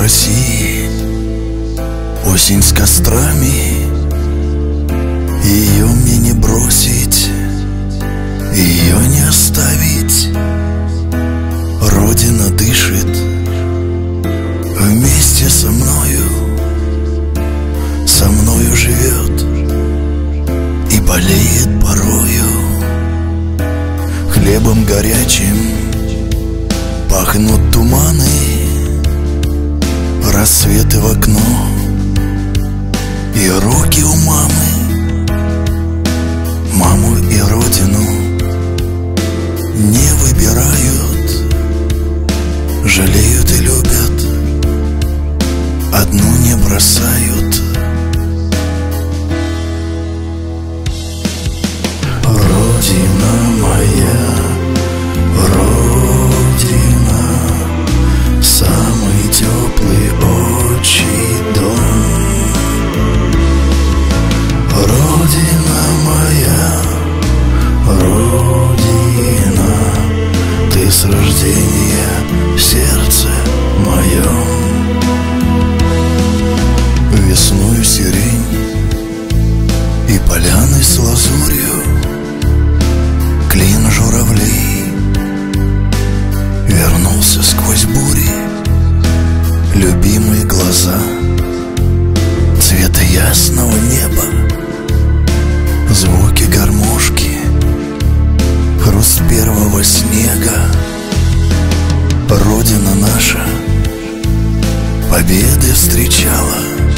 России, осень с кострами. Ее мне не бросить, ее не оставить. Родина дышит вместе со мною живет и болеет порою. Хлебом горячим пахнут туманы, рассветы в окно и руки у мамы. Маму и родину не выбирают, жалеют и любят, одну не бросают. Родина моя, Родина, самый теплый отчий дом. Родина моя, Родина, ты с рождения в сердце моем. Весною сирень и поляны с лазурью, клин журавлей вернулся сквозь бури. Любимые глаза цвета ясного неба, звуки гармошки, хруст первого снега. Родина наша победы встречала,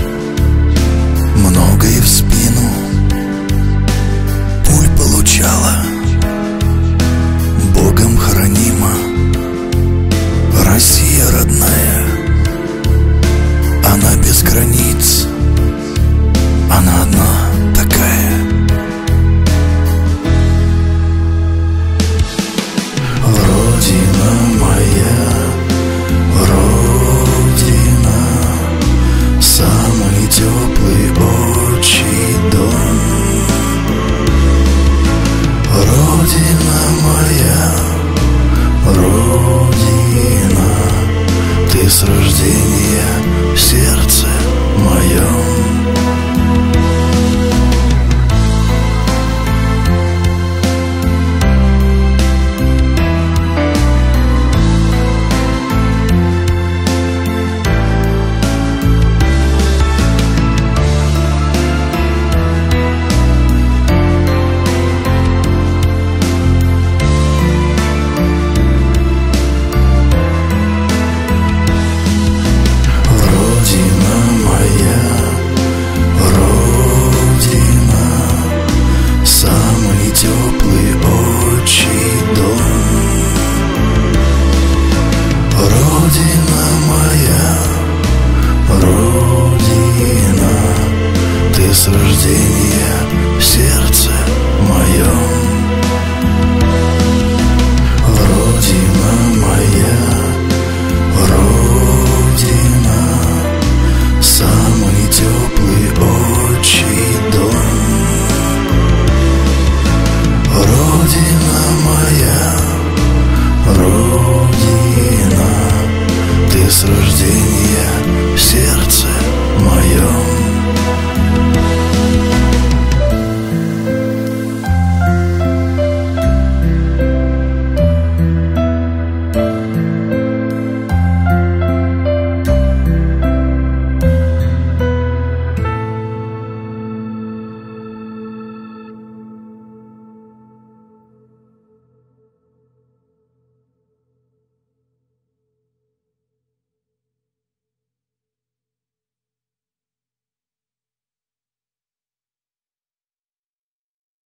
много и в спину пуль получала. Богом хранима Россия родная, она без границ, она одна такая. Родина моя, Родина, самый теплый отчий дом. Родина моя, Родина, ты с рождения в сердце моем. Теплый отчий дом. Родина моя, Родина, ты с рождения в сердце моем. Родина моя, Родина, самый теплый отчий дом. Родина моя, Родина, ты с рождения в сердце моем.